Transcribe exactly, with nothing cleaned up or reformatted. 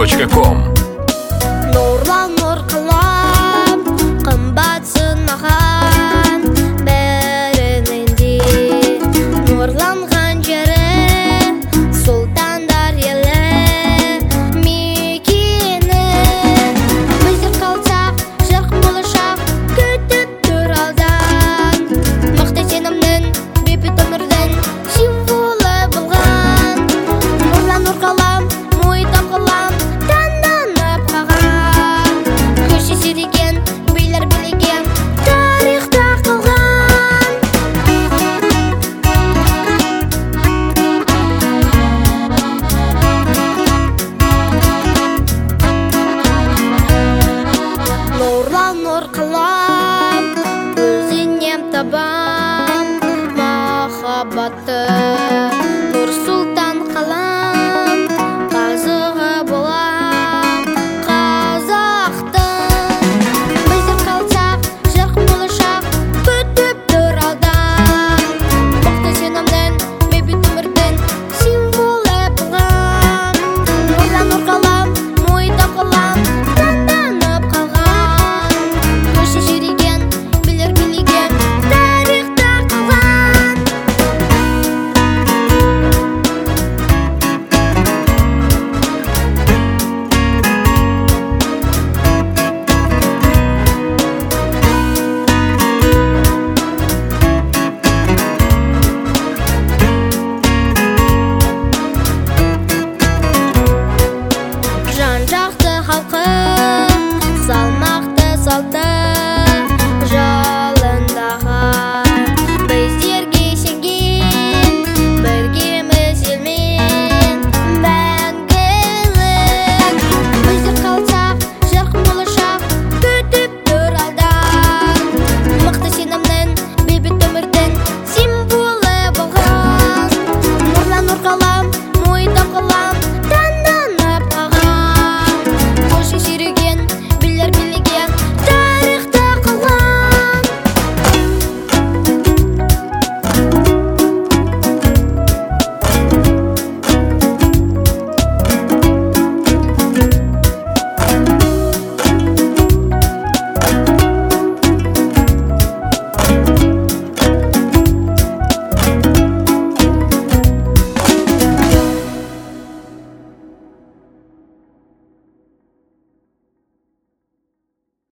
точка ком. Нурлан нур кылам, кымбатсын маған, бәрінен де нурланған жері, сұлтандар елі мекені. Біздер қалсақ, жарқын болашақ күтіп тұр алдан, мықты сенімнің, бейбіт өмірдің символы болған. Нурлан нур қалам, мойдан қалам, таңданып қаған, көші сереген, билер білеген, тарихта қалған. Нурлан нур қалам, өзінен табам махаббатты.